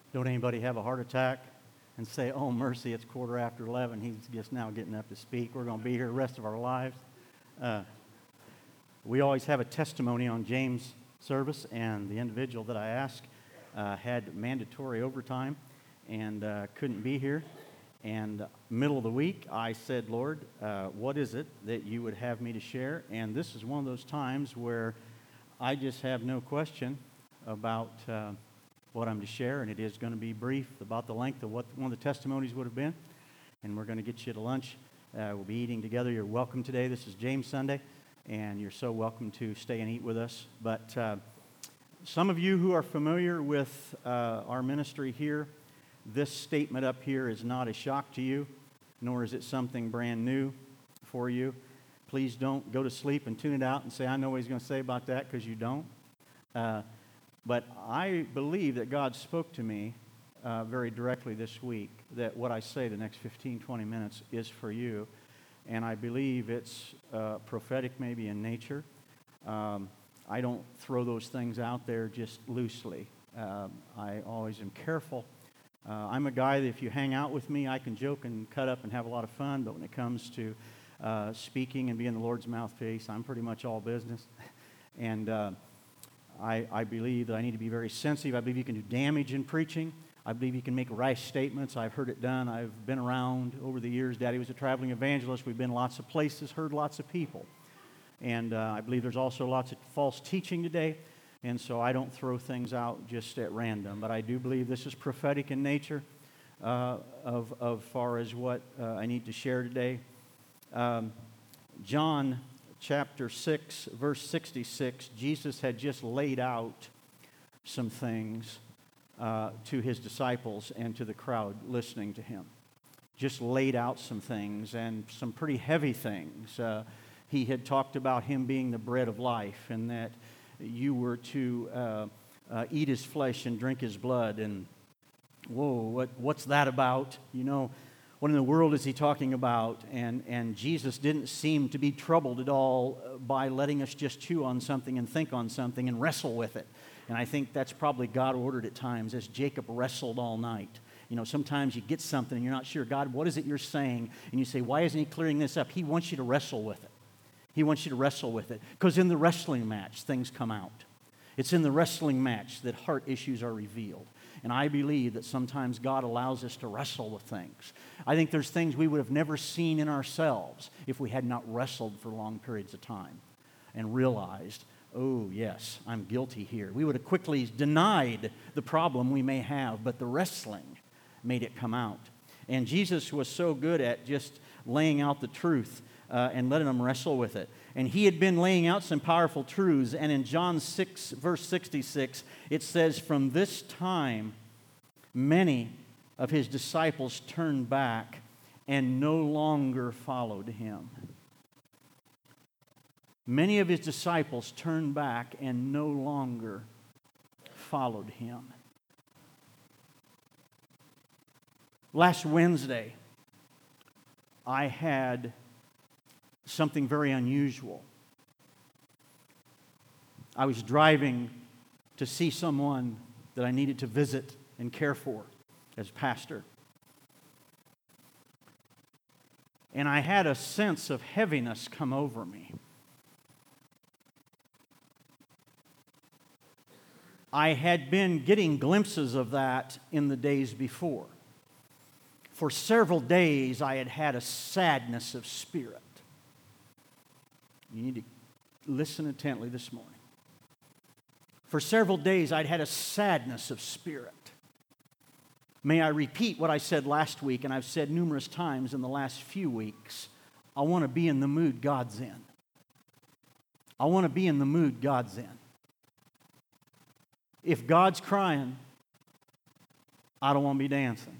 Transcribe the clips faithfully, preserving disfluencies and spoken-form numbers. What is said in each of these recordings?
Don't anybody have a heart attack and say, oh, mercy, it's quarter after eleven. He's just now getting up to speak. We're going to be here the rest of our lives. Uh, we always have a testimony on James' service, and the individual that I asked uh, had mandatory overtime and uh, couldn't be here. And middle of the week, I said, Lord, uh, what is it that you would have me to share? And this is one of those times where I just have no question about uh, what I'm to share, and it is going to be brief, about the length of what one of the testimonies would have been. And we're going to get you to lunch. Uh, we'll be eating together. You're welcome today. This is James Sunday, and you're so welcome to stay and eat with us. But uh, some of you who are familiar with uh, our ministry here, this statement up here is not a shock to you, nor is it something brand new for you. Please don't go to sleep and tune it out and say, I know what he's going to say about that, because you don't. Uh, but I believe that God spoke to me uh, very directly this week, that what I say the next fifteen, twenty minutes is for you. And I believe it's uh, prophetic maybe in nature. Um, I don't throw those things out there just loosely. Uh, I always am careful. Uh, I'm a guy that if you hang out with me, I can joke and cut up and have a lot of fun, but when it comes to uh, speaking and being the Lord's mouthpiece, I'm pretty much all business. and uh, I, I believe that I need to be very sensitive. I believe you can do damage in preaching. I believe you can make rash statements. I've heard it done. I've been around over the years. Daddy was a traveling evangelist. We've been lots of places, heard lots of people. And uh, I believe there's also lots of false teaching today. And so I don't throw things out just at random. But I do believe this is prophetic in nature uh, of, of far as what uh, I need to share today. Um, John chapter six, verse sixty-six, Jesus had just laid out some things uh, to his disciples and to the crowd listening to him. Just laid out some things, and some pretty heavy things. Uh, he had talked about him being the bread of life, and that you were to uh, uh, eat his flesh and drink his blood. And whoa, what what's that about? You know, what in the world is he talking about? And and Jesus didn't seem to be troubled at all by letting us just chew on something and think on something and wrestle with it. And I think that's probably God ordered at times, as Jacob wrestled all night. You know, sometimes you get something and you're not sure, God, what is it you're saying? And you say, why isn't he clearing this up? He wants you to wrestle with it. He wants you to wrestle with it. Because in the wrestling match, things come out. It's in the wrestling match that heart issues are revealed. And I believe that sometimes God allows us to wrestle with things. I think there's things we would have never seen in ourselves if we had not wrestled for long periods of time and realized, oh, yes, I'm guilty here. We would have quickly denied the problem we may have, but the wrestling made it come out. And Jesus was so good at just laying out the truth Uh, and letting them wrestle with it. And he had been laying out some powerful truths. And in John six, verse sixty-six, it says, from this time, many of his disciples turned back and no longer followed him. Many of his disciples turned back and no longer followed him. Last Wednesday, I had something very unusual. I was driving to see someone that I needed to visit and care for as pastor. And I had a sense of heaviness come over me. I had been getting glimpses of that in the days before. For several days, I had had a sadness of spirit. You need to listen intently this morning. For several days, I'd had a sadness of spirit. May I repeat what I said last week, and I've said numerous times in the last few weeks. I want to be in the mood God's in. I want to be in the mood God's in. If God's crying, I don't want to be dancing.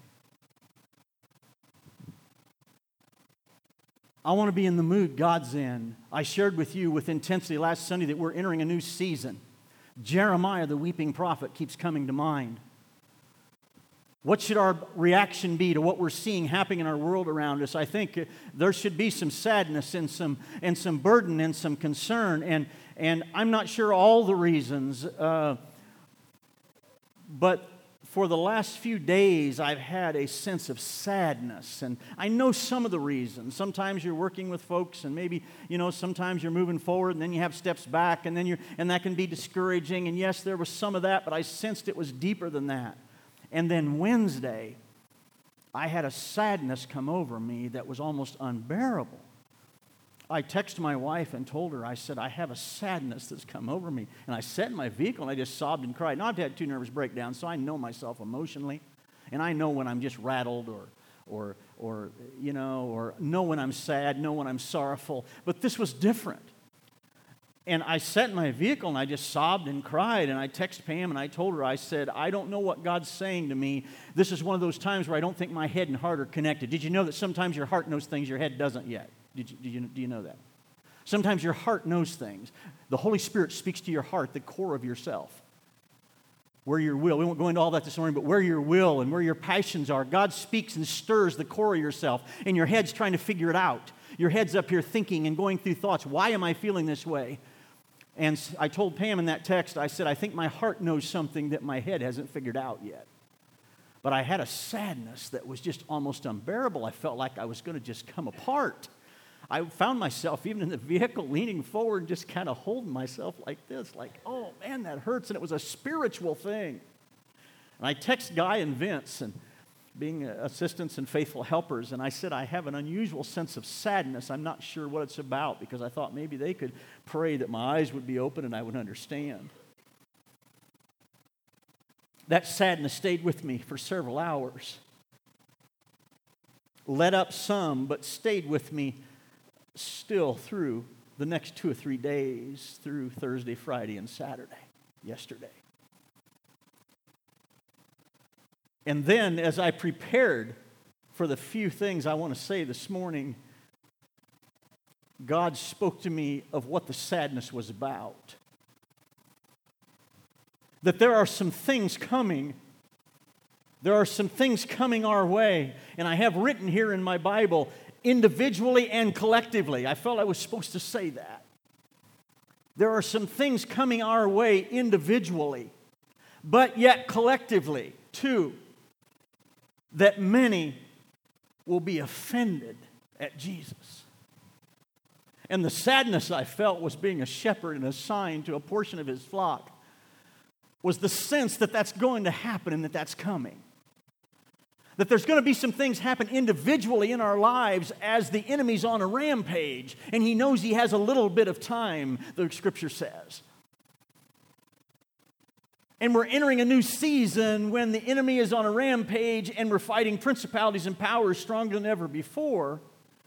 I want to be in the mood God's in. I shared with you with intensity last Sunday that we're entering a new season. Jeremiah, the weeping prophet, keeps coming to mind. What should our reaction be to what we're seeing happening in our world around us? I think there should be some sadness and some and some burden and some concern. And, and I'm not sure all the reasons, uh, but for the last few days, I've had a sense of sadness, and I know some of the reasons. Sometimes you're working with folks, and maybe, you know, sometimes you're moving forward, and then you have steps back, and then you're, and that can be discouraging, and yes, there was some of that, but I sensed it was deeper than that. And then Wednesday, I had a sadness come over me that was almost unbearable. I texted my wife and told her, I said, I have a sadness that's come over me. And I sat in my vehicle and I just sobbed and cried. Now, I've had two nervous breakdowns, so I know myself emotionally. And I know when I'm just rattled or, or, or, you know, or know when I'm sad, know when I'm sorrowful. But this was different. And I sat in my vehicle and I just sobbed and cried. And I texted Pam and I told her, I said, I don't know what God's saying to me. This is one of those times where I don't think my head and heart are connected. Did you know that sometimes your heart knows things your head doesn't yet? Did you, did you, do you know that? Sometimes your heart knows things. The Holy Spirit speaks to your heart, the core of yourself. Where your will, we won't go into all that this morning, but where your will and where your passions are. God speaks and stirs the core of yourself, and your head's trying to figure it out. Your head's up here thinking and going through thoughts. Why am I feeling this way? And I told Pam in that text, I said, I think my heart knows something that my head hasn't figured out yet. But I had a sadness that was just almost unbearable. I felt like I was going to just come apart. I found myself, even in the vehicle, leaning forward, just kind of holding myself like this, like, oh, man, that hurts. And it was a spiritual thing. And I text Guy and Vince, and being assistants and faithful helpers, and I said, I have an unusual sense of sadness. I'm not sure what it's about, because I thought maybe they could pray that my eyes would be open and I would understand. That sadness stayed with me for several hours. Let up some, but stayed with me still through the next two or three days, through Thursday, Friday, and Saturday, yesterday. And then as I prepared for the few things I want to say this morning, God spoke to me of what the sadness was about. That there are some things coming. There are some things coming our way. And I have written here in my Bible, individually and collectively. I felt I was supposed to say that. There are some things coming our way individually, but yet collectively too, that many will be offended at Jesus. And the sadness I felt was being a shepherd and assigned to a portion of his flock was the sense that that's going to happen and that that's coming. That there's going to be some things happen individually in our lives as the enemy's on a rampage, and he knows he has a little bit of time, the Scripture says. And we're entering a new season when the enemy is on a rampage and we're fighting principalities and powers stronger than ever before.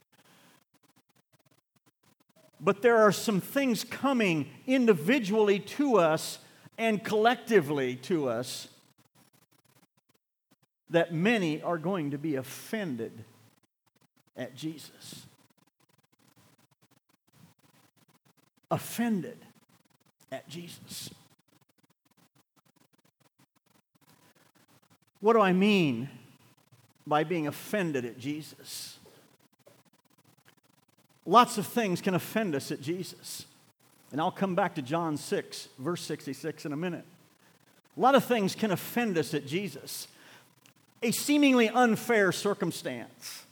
But there are some things coming individually to us and collectively to us that many are going to be offended at Jesus. Offended at Jesus. What do I mean by being offended at Jesus? Lots of things can offend us at Jesus. And I'll come back to John six, verse sixty-six in a minute. A lot of things can offend us at Jesus. A seemingly unfair circumstance.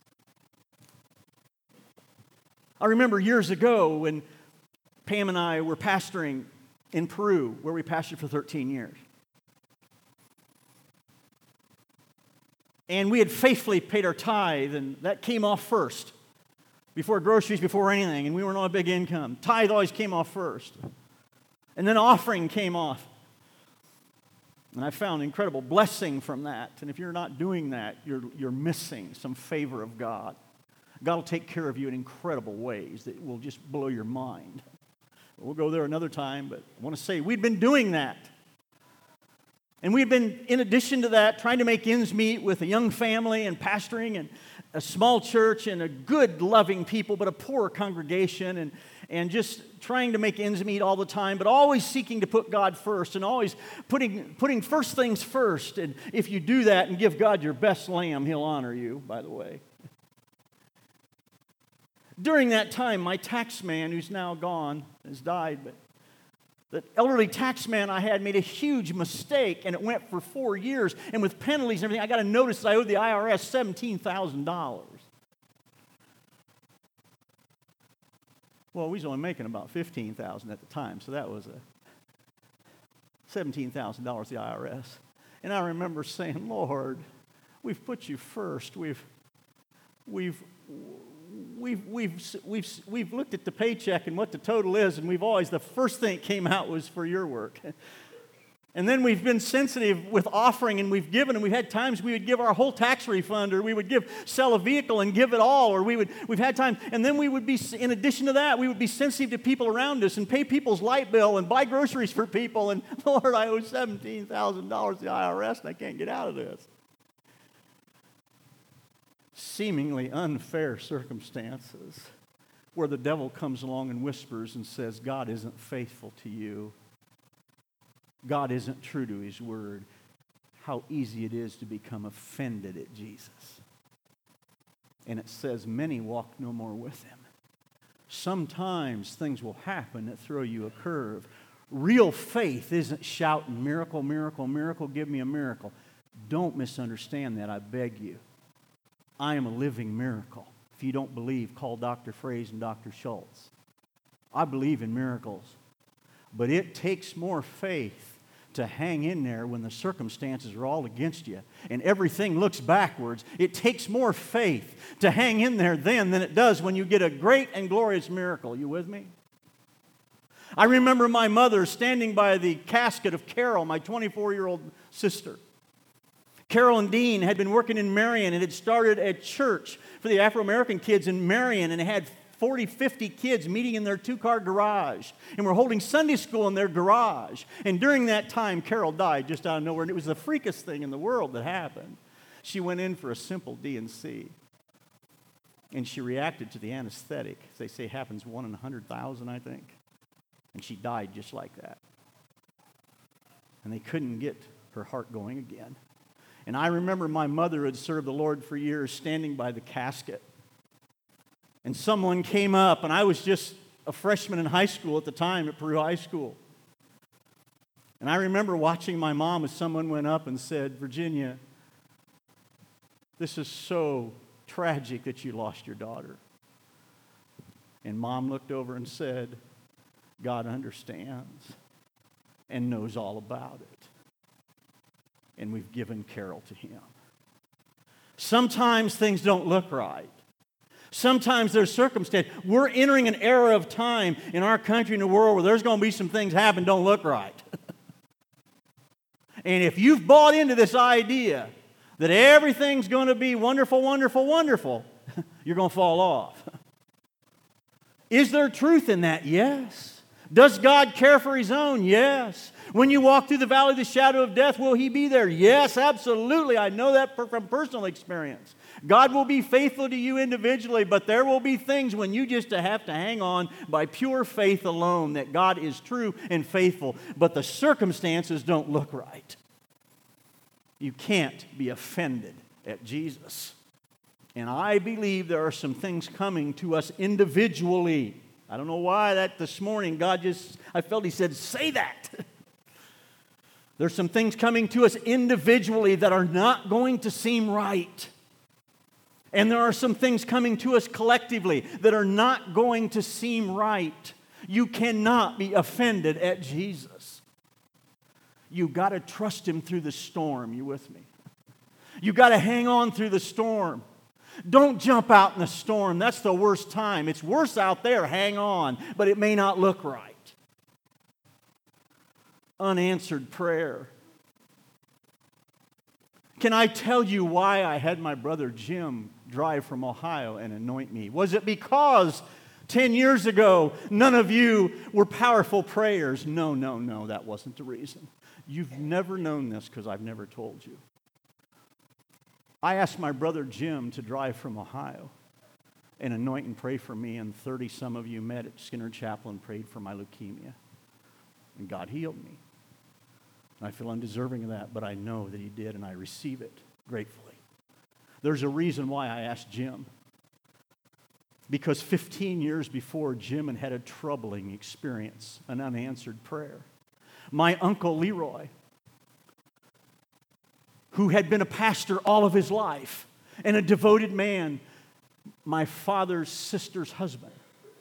I remember years ago when Pam and I were pastoring in Peru, where we pastored for thirteen years. And we had faithfully paid our tithe, and that came off first. Before groceries, before anything, and we weren't on a big income. Tithe always came off first. And then offering came off. And I found incredible blessing from that. And if you're not doing that, you're, you're missing some favor of God. God will take care of you in incredible ways that will just blow your mind. We'll go there another time, but I want to say we've been doing that. And we've been, in addition to that, trying to make ends meet with a young family and pastoring and a small church and a good, loving people, but a poor congregation, and, and just trying to make ends meet all the time, but always seeking to put God first and always putting, putting first things first. And if you do that and give God your best lamb, He'll honor you, by the way. During that time, my tax man, who's now gone, has died, but The elderly tax man I had made a huge mistake, and it went for four years. And with penalties and everything, I got a notice that I owed the I R S seventeen thousand dollars. Well, we was only making about fifteen thousand dollars at the time, so that was a seventeen thousand dollars the I R S. And I remember saying, Lord, we've put you first. We've, we've, we've, we've, we've, we've looked at the paycheck and what the total is, and we've always, the first thing that came out was for your work. And then we've been sensitive with offering, and we've given, and we've had times we would give our whole tax refund, or we would give, sell a vehicle and give it all, or we would, we've had times, and then we would be, in addition to that, we would be sensitive to people around us and pay people's light bill and buy groceries for people, and Lord, I owe seventeen thousand dollars to the I R S, and I can't get out of this. Seemingly unfair circumstances where the devil comes along and whispers and says, God isn't faithful to you. God isn't true to His word. How easy it is to become offended at Jesus. And it says, many walk no more with Him. Sometimes things will happen that throw you a curve. Real faith isn't shouting, miracle, miracle, miracle, give me a miracle. Don't misunderstand that, I beg you. I am a living miracle. If you don't believe, call Doctor Fraze and Doctor Schultz. I believe in miracles. But it takes more faith to hang in there when the circumstances are all against you and everything looks backwards. It takes more faith to hang in there then than it does when you get a great and glorious miracle. You with me? I remember my mother standing by the casket of Carol, my twenty-four-year-old sister. Carol and Dean had been working in Marion and had started a church for the Afro-American kids in Marion, and had forty, fifty kids meeting in their two-car garage. And we're holding Sunday school in their garage. And during that time, Carol died just out of nowhere. And it was the freakest thing in the world that happened. She went in for a simple D and C. And she reacted to the anesthetic. They say happens one in a hundred thousand, I think. And she died just like that. And they couldn't get her heart going again. And I remember my mother had served the Lord for years, standing by the casket. And someone came up, and I was just a freshman in high school at the time at Peru High School. And I remember watching my mom as someone went up and said, Virginia, this is so tragic that you lost your daughter. And Mom looked over and said, God understands and knows all about it. And we've given Carol to Him. Sometimes things don't look right. Sometimes there's circumstance. We're entering an era of time in our country and the world where there's going to be some things happen don't look right. And if you've bought into this idea that everything's going to be wonderful, wonderful, wonderful, you're going to fall off. Is there truth in that? Yes. Does God care for His own? Yes. When you walk through the valley of the shadow of death, will He be there? Yes, absolutely. I know that from personal experience. God will be faithful to you individually, but there will be things when you just have to hang on by pure faith alone that God is true and faithful, but the circumstances don't look right. You can't be offended at Jesus. And I believe there are some things coming to us individually. I don't know why that this morning, God just, I felt He said, say that. There's some things coming to us individually that are not going to seem right. And there are some things coming to us collectively that are not going to seem right. You cannot be offended at Jesus. You've got to trust Him through the storm. You with me? You've got to hang on through the storm. Don't jump out in the storm. That's the worst time. It's worse out there. Hang on. But it may not look right. Unanswered prayer. Can I tell you why I had my brother Jim drive from Ohio and anoint me? Was it because ten years ago none of you were powerful prayers? No, no, no, that wasn't the reason. You've never known this because I've never told you. I asked my brother Jim to drive from Ohio and anoint and pray for me, and thirty some of you met at Skinner Chapel and prayed for my leukemia. And God healed me. And I feel undeserving of that, but I know that He did, and I receive it gratefully. There's a reason why I asked Jim. because fifteen years before, Jim had had a troubling experience, an unanswered prayer. My uncle Leroy, who had been a pastor all of his life and a devoted man, my father's sister's husband.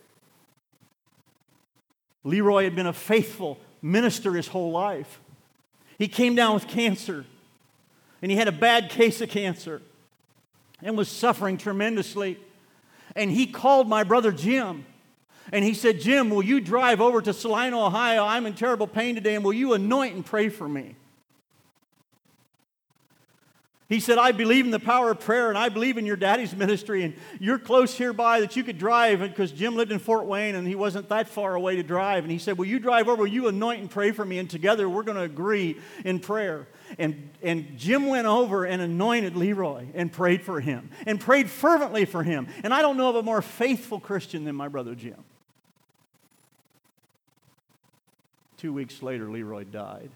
Leroy had been a faithful minister his whole life. He came down with cancer, and he had a bad case of cancer and was suffering tremendously. And he called my brother Jim, and he said, Jim, will you drive over to Salina, Ohio? I'm in terrible pain today, and will you anoint and pray for me? He said, I believe in the power of prayer, and I believe in your daddy's ministry, and you're close hereby that you could drive, because Jim lived in Fort Wayne, and he wasn't that far away to drive. And he said, will you drive over, will you anoint and pray for me, and together we're going to agree in prayer. And, and Jim went over and anointed Leroy and prayed for him, and prayed fervently for him. And I don't know of a more faithful Christian than my brother Jim. Two weeks later, Leroy died.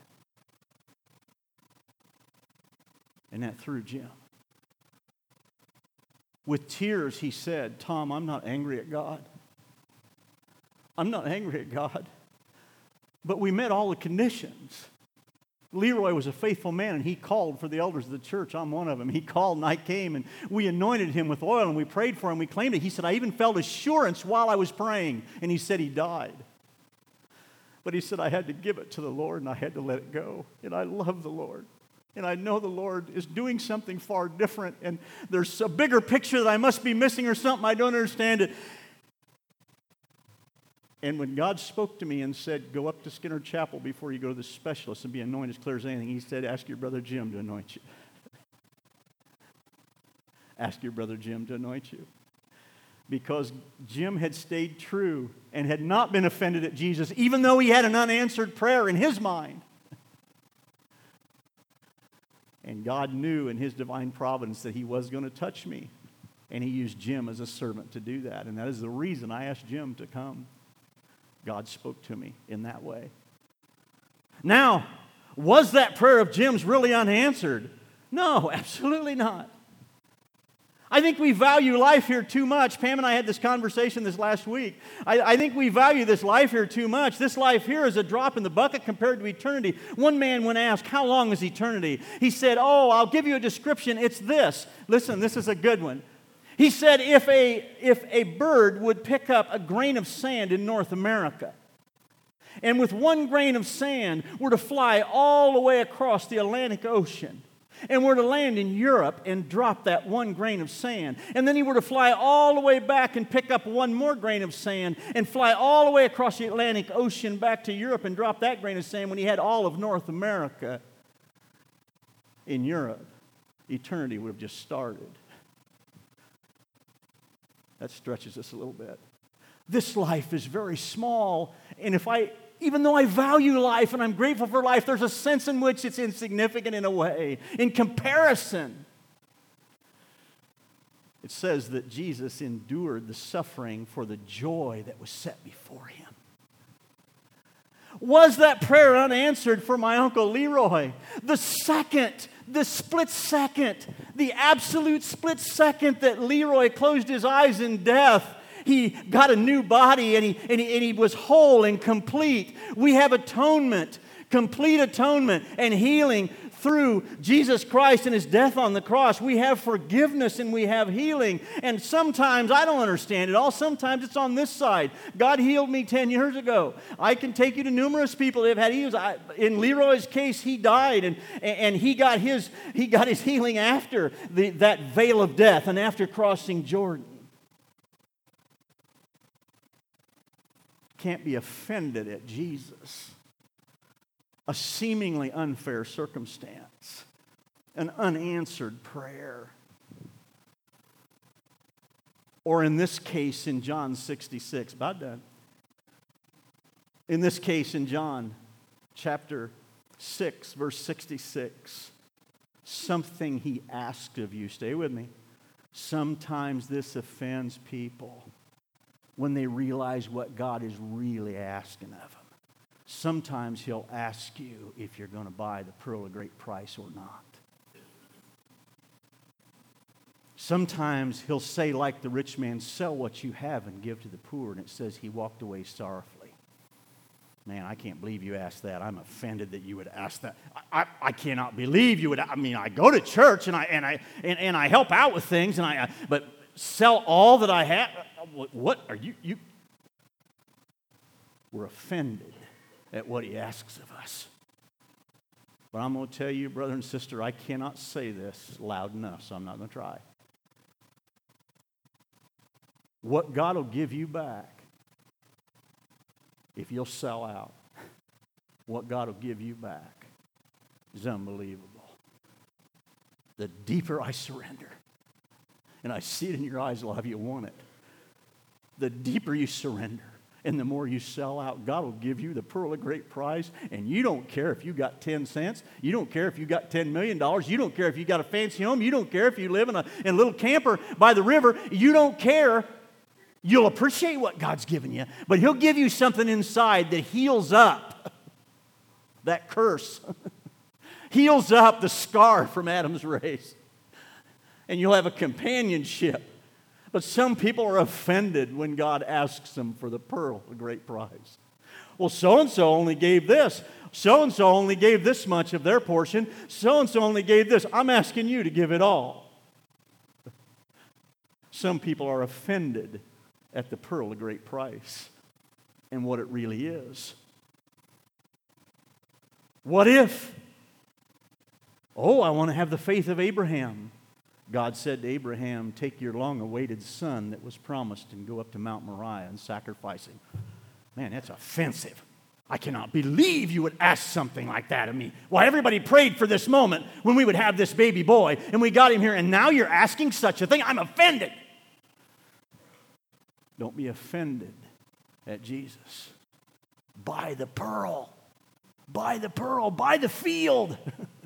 And that threw Jim. With tears, he said, Tom, I'm not angry at God. I'm not angry at God. But we met all the conditions. Leroy was a faithful man, and he called for the elders of the church. I'm one of them. He called, and I came, and we anointed him with oil, and we prayed for him. We claimed it. He said, I even felt assurance while I was praying. And he said he died. But he said, I had to give it to the Lord, and I had to let it go. And I love the Lord. And I know the Lord is doing something far different, and there's a bigger picture that I must be missing or something. I don't understand it. And when God spoke to me and said, go up to Skinner Chapel before you go to the specialist and be anointed as clear as anything, he said, ask your brother Jim to anoint you. Ask your brother Jim to anoint you. Because Jim had stayed true and had not been offended at Jesus, even though he had an unanswered prayer in his mind. And God knew in his divine providence that he was going to touch me. And he used Jim as a servant to do that. And that is the reason I asked Jim to come. God spoke to me in that way. Now, was that prayer of Jim's really unanswered? No, absolutely not. I think we value life here too much. Pam and I had this conversation this last week. I, I think we value this life here too much. This life here is a drop in the bucket compared to eternity. One man, when asked, how long is eternity? He said, oh, I'll give you a description. It's this. Listen, this is a good one. He said, if a, if a bird would pick up a grain of sand in North America, and with one grain of sand were to fly all the way across the Atlantic Ocean, and were to land in Europe and drop that one grain of sand, and then he were to fly all the way back and pick up one more grain of sand and fly all the way across the Atlantic Ocean back to Europe and drop that grain of sand, when he had all of North America in Europe, eternity would have just started. That stretches us a little bit. This life is very small, and if I Even though I value life and I'm grateful for life, there's a sense in which it's insignificant in a way, in comparison. It says that Jesus endured the suffering for the joy that was set before him. Was that prayer unanswered for my Uncle Leroy? The second, the split second, the absolute split second that Leroy closed his eyes in death, he got a new body, and he, and, he, and he was whole and complete. We have atonement, complete atonement and healing through Jesus Christ and his death on the cross. We have forgiveness and we have healing. And sometimes I don't understand it all. Sometimes it's on this side. God healed me ten years ago. I can take you to numerous people that have had healings. I, in Leroy's case, he died, and, and he got his, he got his healing after the, that veil of death and after crossing Jordan. Can't be offended at Jesus. A seemingly unfair circumstance, an unanswered prayer. Or in this case in John sixty-six, about done. In this case in John chapter six, verse sixty-six, something he asked of you. Stay with me. Sometimes this offends people when they realize what God is really asking of them. Sometimes he'll ask you if you're going to buy the pearl of great price or not. Sometimes he'll say, like the rich man, sell what you have and give to the poor. And it says he walked away sorrowfully. Man, I can't believe you asked that. I'm offended that you would ask that. I, I, I cannot believe you would. I mean, I go to church and I and I and, and I help out with things, and I but sell all that I have. What are you? You we're offended at what he asks of us. But I'm going to tell you, brother and sister, I cannot say this loud enough, so I'm not going to try. What God will give you back if you'll sell out, what God will give you back is unbelievable. The deeper I surrender, and I see it in your eyes, a lot of you want it, the deeper you surrender and the more you sell out, God will give you the pearl of great price, and you don't care if you got ten cents, you don't care if you got ten million dollars, you don't care if you got a fancy home, you don't care if you live in a, in a little camper by the river, you don't care. You'll appreciate what God's given you, but he'll give you something inside that heals up that curse, heals up the scar from Adam's race, and you'll have a companionship. But some people are offended when God asks them for the pearl, a great prize. Well, so-and-so only gave this. So-and-so only gave this much of their portion. So-and-so only gave this. I'm asking you to give it all. Some people are offended at the pearl of great price and what it really is. What if? Oh, I want to have the faith of Abraham. God said to Abraham, take your long-awaited son that was promised and go up to Mount Moriah and sacrifice him. Man, that's offensive. I cannot believe you would ask something like that of me. Well, everybody prayed for this moment when we would have this baby boy, and we got him here, and now you're asking such a thing? I'm offended. Don't be offended at Jesus. Buy the pearl. Buy the pearl. Buy the field.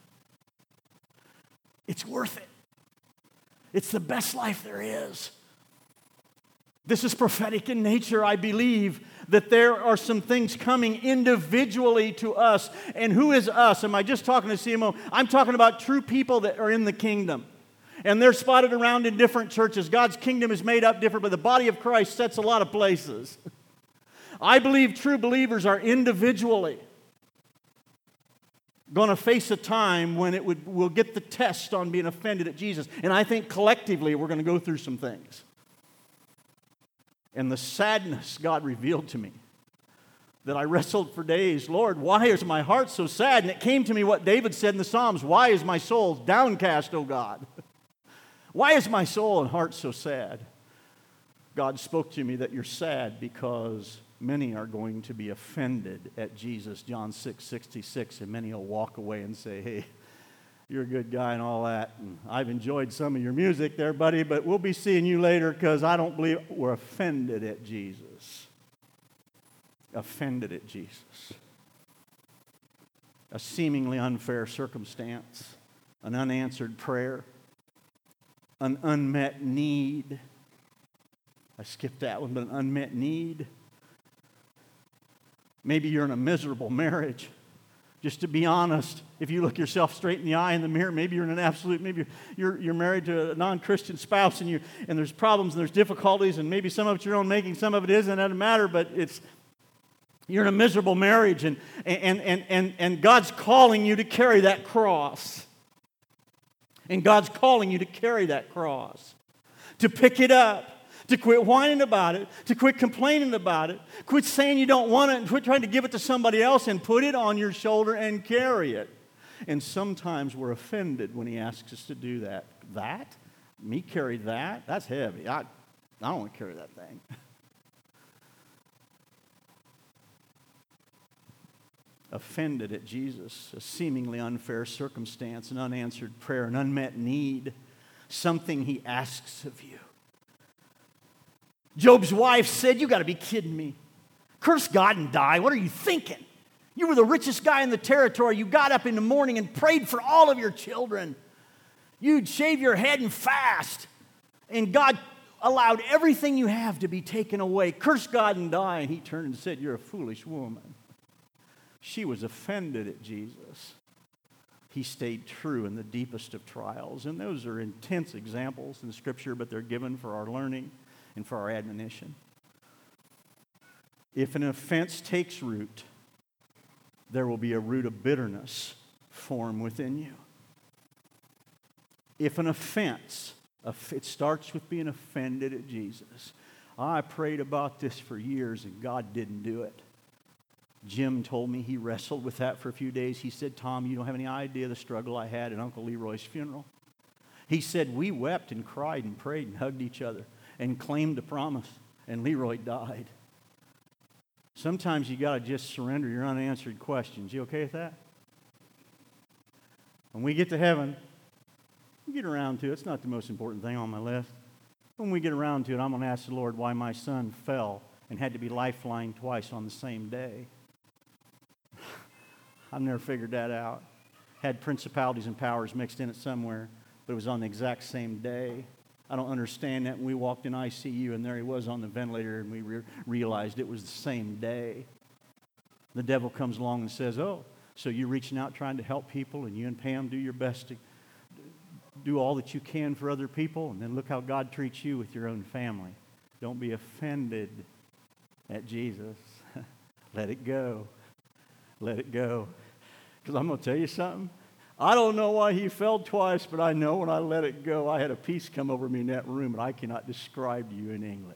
It's worth it. It's the best life there is. This is prophetic in nature. I believe that there are some things coming individually to us. And who is us? Am I just talking to C M O? I'm talking about true people that are in the kingdom. And they're spotted around in different churches. God's kingdom is made up different, but the body of Christ sets a lot of places. I believe true believers are individually going to face a time when it would will get the test on being offended at Jesus. And I think collectively we're going to go through some things. And the sadness God revealed to me, that I wrestled for days, Lord, why is my heart so sad? And it came to me what David said in the Psalms, why is my soul downcast, O God? Why is my soul and heart so sad? God spoke to me that you're sad because many are going to be offended at Jesus, John six sixty-six, and many will walk away and say, hey, you're a good guy and all that, and I've enjoyed some of your music there, buddy, but we'll be seeing you later because I don't believe we're offended at Jesus. Offended at Jesus. A seemingly unfair circumstance, an unanswered prayer, an unmet need. I skipped that one, but an unmet need. Maybe you're in a miserable marriage. Just to be honest, if you look yourself straight in the eye in the mirror, maybe you're in an absolute, maybe you're, you're, you're married to a non-Christian spouse and, you, and there's problems and there's difficulties and maybe some of it's your own making, some of it isn't, it doesn't matter, but it's, you're in a miserable marriage and, and, and, and, and God's calling you to carry that cross. And God's calling you to carry that cross, to pick it up, to quit whining about it, to quit complaining about it, quit saying you don't want it, and quit trying to give it to somebody else and put it on your shoulder and carry it. And sometimes we're offended when he asks us to do that. That? Me carry that? That's heavy. I, I don't want to carry that thing. Offended at Jesus, a seemingly unfair circumstance, an unanswered prayer, an unmet need, something he asks of you. Job's wife said, you got to be kidding me. Curse God and die. What are you thinking? You were the richest guy in the territory. You got up in the morning and prayed for all of your children. You'd shave your head and fast. And God allowed everything you have to be taken away. Curse God and die. And he turned and said, you're a foolish woman. She was offended at Jesus. he stayed true in the deepest of trials. And those are intense examples in Scripture, but they're given for our learning and for our admonition. If an offense takes root, there will be a root of bitterness form within you. If an offense, it starts with being offended at Jesus. I prayed about this for years and God didn't do it. Jim told me he wrestled with that for a few days. He said, Tom, you don't have any idea the struggle I had at Uncle Leroy's funeral. He said, we wept and cried and prayed and hugged each other and claimed a promise, and Leroy died. Sometimes you got to just surrender your unanswered questions. You okay with that? When we get to heaven, we get around to it. It's not the most important thing on my list. When we get around to it, I'm going to ask the Lord why my son fell and had to be lifelined twice on the same day. I've never figured that out. Had principalities and powers mixed in it somewhere, but it was on the exact same day. I don't understand that. We walked in I C U, and there he was on the ventilator, and we re- realized it was the same day. The devil comes along and says, oh, so you're reaching out trying to help people, and you and Pam do your best to do all that you can for other people, and then look how God treats you with your own family. Don't be offended at Jesus. Let it go. Let it go. Because I'm going to tell you something. I don't know why he fell twice, but I know when I let it go, I had a peace come over me in that room that I cannot describe to you in English.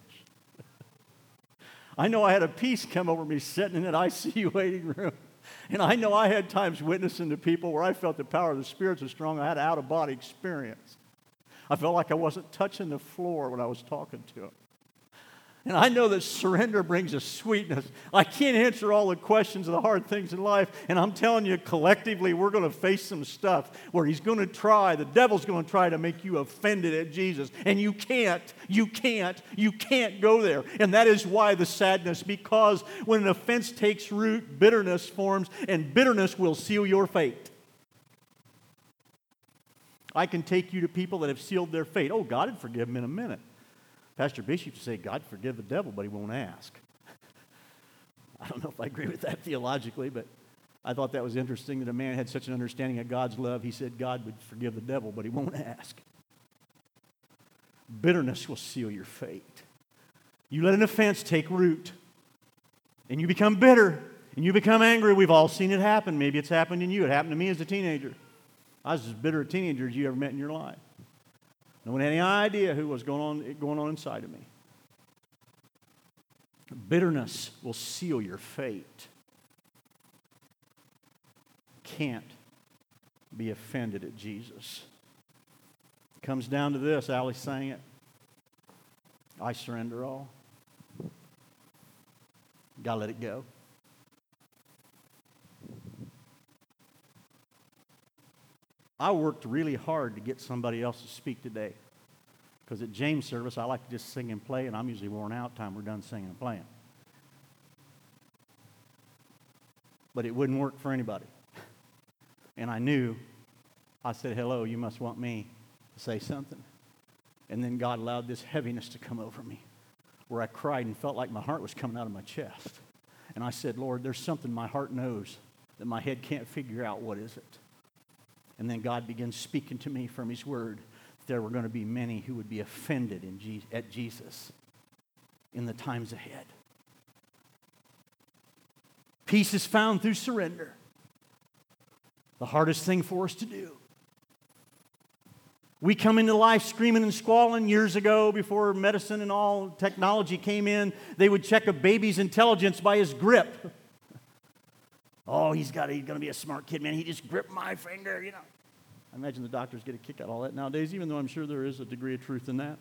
I know I had a peace come over me sitting in that I C U waiting room. And I know I had times witnessing to people where I felt the power of the Spirit so strong, I had an out-of-body experience. I felt like I wasn't touching the floor when I was talking to him. And I know that surrender brings a sweetness. I can't answer all the questions of the hard things in life. And I'm telling you, collectively, we're going to face some stuff where he's going to try, the devil's going to try to make you offended at Jesus. And you can't, you can't, you can't go there. And that is why the sadness, because when an offense takes root, bitterness forms, and bitterness will seal your fate. I can take you to people that have sealed their fate. Oh, God would forgive them in a minute. Pastor Bishop used to say, God forgive the devil, but he won't ask. I don't know if I agree with that theologically, but I thought that was interesting that a man had such an understanding of God's love. He said God would forgive the devil, but he won't ask. Bitterness will seal your fate. You let an offense take root, and you become bitter, and you become angry. We've all seen it happen. Maybe it's happened in you. It happened to me as a teenager. I was as bitter a teenager as you ever met in your life. No one had any idea who was going on, going on inside of me. Bitterness will seal your fate. Can't be offended at Jesus. It comes down to this. Ali sang it. I surrender all. Gotta let it go. I worked really hard to get somebody else to speak today. Because at James' service, I like to just sing and play, and I'm usually worn out time we're done singing and playing. But it wouldn't work for anybody. And I knew, I said, hello, you must want me to say something. And then God allowed this heaviness to come over me, where I cried and felt like my heart was coming out of my chest. And I said, Lord, there's something my heart knows that my head can't figure out. What is it? And then God began speaking to me from His Word. There were going to be many who would be offended in Je- at Jesus in the times ahead. Peace is found through surrender. The hardest thing for us to do. We come into life screaming and squalling. Years ago, before medicine and all technology came in, they would check a baby's intelligence by his grip. Oh, he's got. He's going to be a smart kid, man. He just gripped my finger, you know. I imagine the doctors get a kick out of all that nowadays, even though I'm sure there is a degree of truth in that.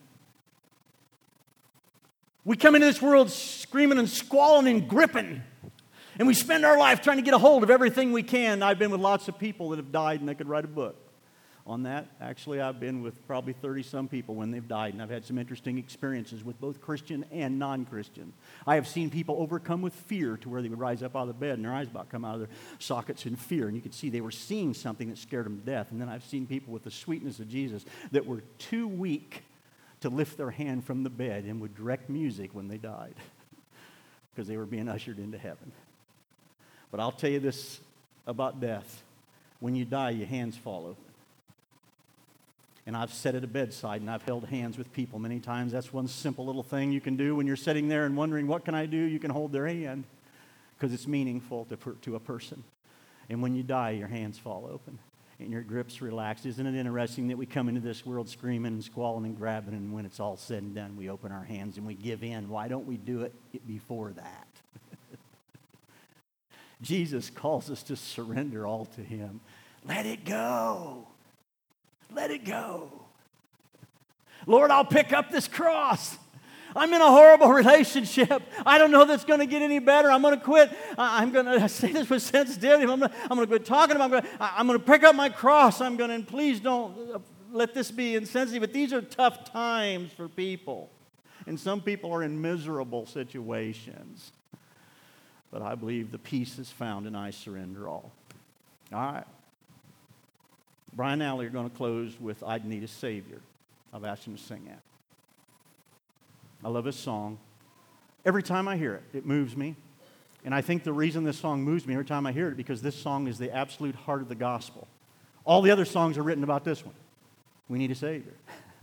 We come into this world screaming and squalling and gripping. And we spend our life trying to get a hold of everything we can. I've been with lots of people that have died and they could write a book on that. Actually, I've been with probably thirty-some people when they've died, and I've had some interesting experiences with both Christian and non-Christian. I have seen people overcome with fear to where they would rise up out of the bed and their eyes about come out of their sockets in fear, and you could see they were seeing something that scared them to death. And then I've seen people with the sweetness of Jesus that were too weak to lift their hand from the bed and would direct music when they died because they were being ushered into heaven. But I'll tell you this about death. When you die, your hands fall open. And I've sat at a bedside and I've held hands with people many times. That's one simple little thing you can do when you're sitting there and wondering, what can I do? You can hold their hand because it's meaningful to, to a person. And when you die, your hands fall open and your grips relax. Isn't it interesting that we come into this world screaming and squalling and grabbing, and when it's all said and done, we open our hands and we give in? Why don't we do it before that? Jesus calls us to surrender all to Him. Let it go. Let it go. Lord, I'll pick up this cross. I'm in a horrible relationship. I don't know that's going to get any better. I'm going to quit. I'm going to say this with sensitivity. I'm going to, I'm going to quit talking about. I'm going to, I'm going to pick up my cross. I'm going to, and please don't let this be insensitive, but these are tough times for people. And some people are in miserable situations. But I believe the peace is found in I surrender all. All right. Brian Alley are going to close with I Need a Savior. I've asked him to sing that. I love his song. Every time I hear it, it moves me. And I think the reason this song moves me every time I hear it, because this song is the absolute heart of the gospel. All the other songs are written about this one. We need a Savior.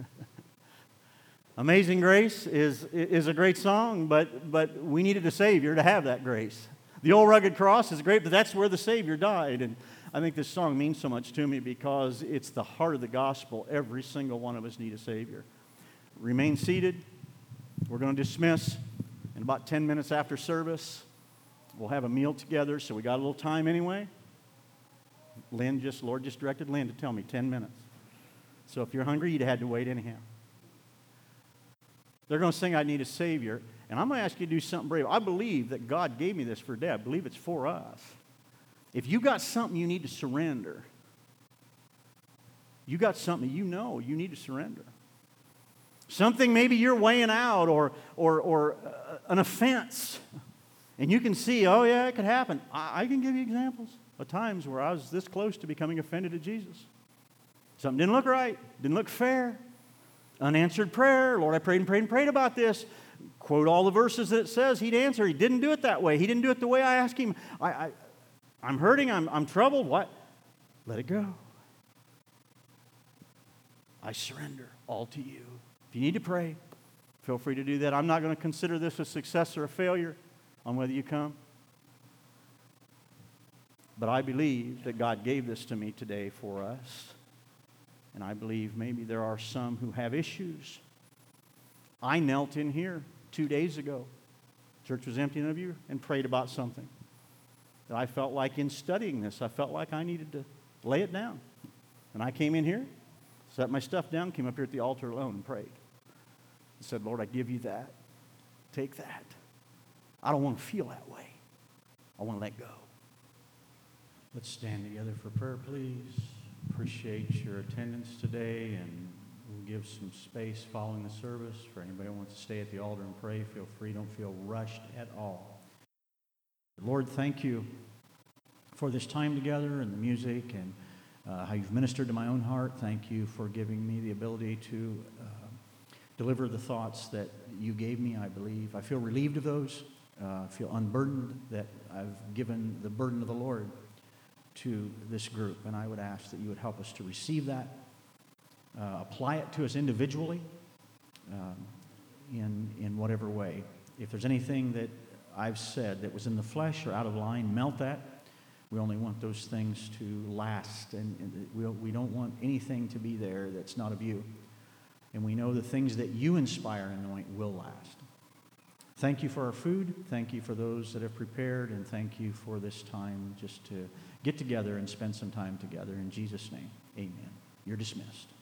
Amazing Grace is, is a great song, but, but we needed a Savior to have that grace. The Old Rugged Cross is great, but that's where the Savior died. And I think this song means so much to me because it's the heart of the gospel. Every single one of us need a Savior. Remain seated. We're going to dismiss. In about ten minutes after service, we'll have a meal together, so we got a little time anyway. Lynn just, Lord just directed Lynn to tell me ten minutes. So if you're hungry, you'd had to wait anyhow. They're going to sing I Need a Savior, and I'm going to ask you to do something brave. I believe that God gave me this for Dad. I believe it's for us. If you got something you need to surrender, you got something you know you need to surrender. Something maybe you're weighing out, or, or, or uh, an offense, and you can see, oh yeah, it could happen. I, I can give you examples of times where I was this close to becoming offended at Jesus. Something didn't look right, didn't look fair. Unanswered prayer. Lord, I prayed and prayed and prayed about this. Quote all the verses that it says He'd answer. He didn't do it that way. He didn't do it the way I asked Him. I, I, I'm hurting. I'm, I'm troubled. What? Let it go. I surrender all to You. If you need to pray, feel free to do that. I'm not going to consider this a success or a failure on whether you come. But I believe that God gave this to me today for us. And I believe maybe there are some who have issues. I knelt in here two days ago. Church was empty of you, and prayed about something that I felt like in studying this, I felt like I needed to lay it down. And I came in here, set my stuff down, came up here at the altar alone and prayed. I said, Lord, I give You that. Take that. I don't want to feel that way. I want to let go. Let's stand together for prayer, please. Appreciate your attendance today, and we'll give some space following the service for anybody who wants to stay at the altar and pray. Feel free. Don't feel rushed at all. Lord, thank You for this time together and the music and uh, how You've ministered to my own heart. Thank You for giving me the ability to uh, deliver the thoughts that You gave me, I believe. I feel relieved of those. Uh, I feel unburdened that I've given the burden of the Lord to this group, and I would ask that You would help us to receive that, uh, apply it to us individually um, in, in whatever way. If there's anything that I've said that was in the flesh or out of line, melt that. We only want those things to last, and, and we, we don't want anything to be there that's not of You. And we know the things that You inspire and anoint will last. Thank You for our food. Thank You for those that have prepared, and thank You for this time just to get together and spend some time together. In Jesus' name, amen. You're dismissed.